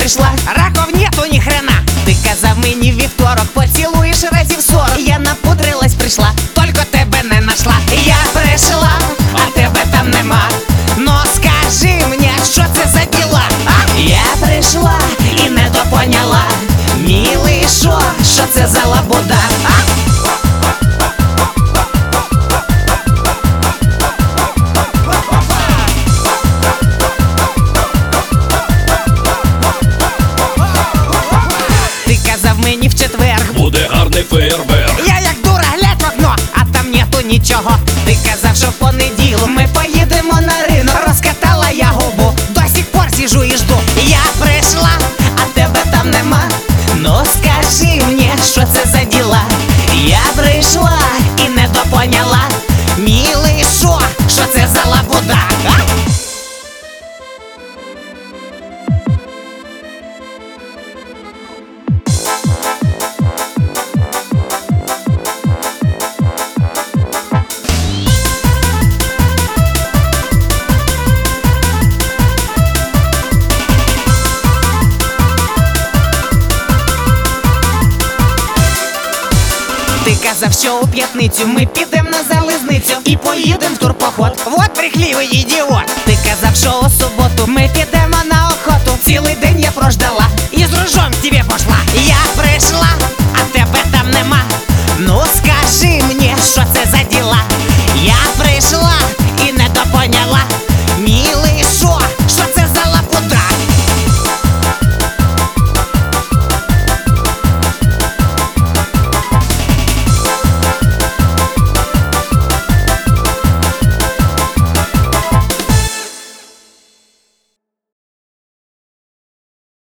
прийшла, раков нету ні хрена. Ти казав мені вівторок, поцілуєш разів 40. Я напудрилась, прийшла, тільки тебе не нашла. Я прийшла, а тебе там нема. Но скажи мені, що це за діла? Я прийшла і не допоняла. Мілий, що це за лабуда? Ти казав мені в четвер, буде гарний фейерверк. я як дура глядь в окно, а там нету нічого. Ти казав, що в понеділок ми поїдемо на ринок. Розкатала я губу, до сих пор сижу і жду. Я прийшла, а тебе там нема. Ну скажи мені, що це за діла? Я прийшла і не допоняла. Мілий, що це за лабуда? Ти казав, що у п'ятницю ми підемо на залізницю і поїдемо в турпоход. Вот брехливий ідіот. Ти казав, що у суботу ми підемо на охоту. Цілий день я прождала і з ружом к тебе пошла.